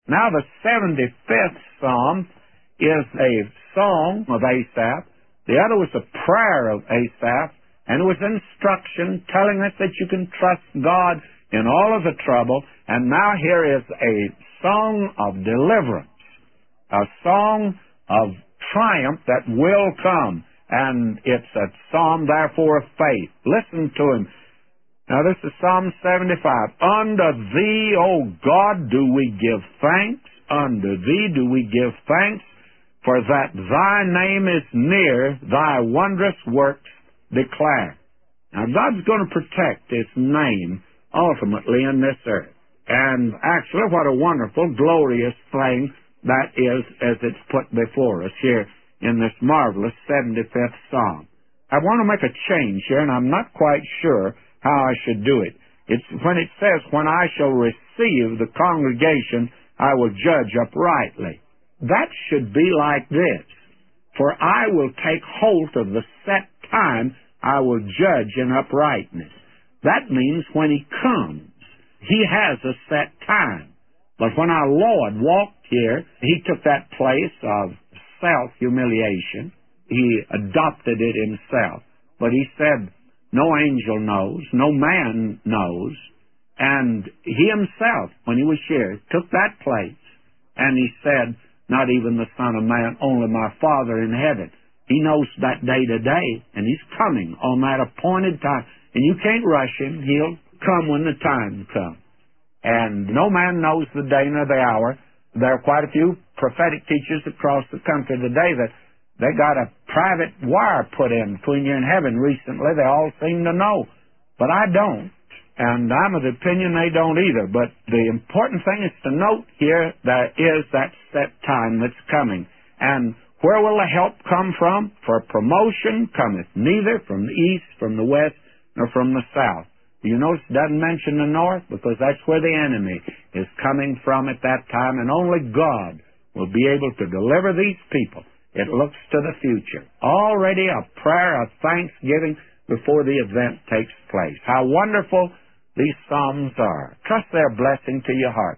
Now the 75th Psalm is a song of Asaph. The other was a prayer of Asaph, and it was instruction telling us that you can trust God in all of the trouble. And now here is a song of deliverance, a song of triumph that will come. And it's a psalm, therefore, of faith. Listen to him. Now, this is Psalm 75. Unto thee, O God, do we give thanks. Unto thee do we give thanks, for that thy name is near, thy wondrous works declare. Now, God's going to protect his name ultimately in this earth. And actually, what a wonderful, glorious thing that is as it's put before us here in this marvelous 75th Psalm. I want to make a change here, and I'm not quite sure how I should do it. It's when it says, when I shall receive the congregation, I will judge uprightly. That should be like this. For I will take hold of the set time, I will judge in uprightness. That means when he comes, he has a set time. But when our Lord walked here, he took that place of self-humiliation. He adopted it himself. But he said, no angel knows, no man knows. And he himself, when he was here, took that place. And he said, not even the Son of Man, only my Father in heaven. He knows that day to day, and he's coming on that appointed time. And you can't rush him. He'll come when the time comes. And no man knows the day nor the hour. There are quite a few prophetic teachers across the country today that they got a private wire put in between you and heaven recently. They all seem to know. But I don't. And I'm of the opinion they don't either. But the important thing is to note here there is that set time that's coming. And where will the help come from? For promotion cometh neither from the east, from the west, nor from the south. You notice it doesn't mention the north, because that's where the enemy is coming from at that time, and only God will be able to deliver these people. It looks to the future. Already a prayer of thanksgiving before the event takes place. How wonderful these Psalms are. Trust their blessing to your heart.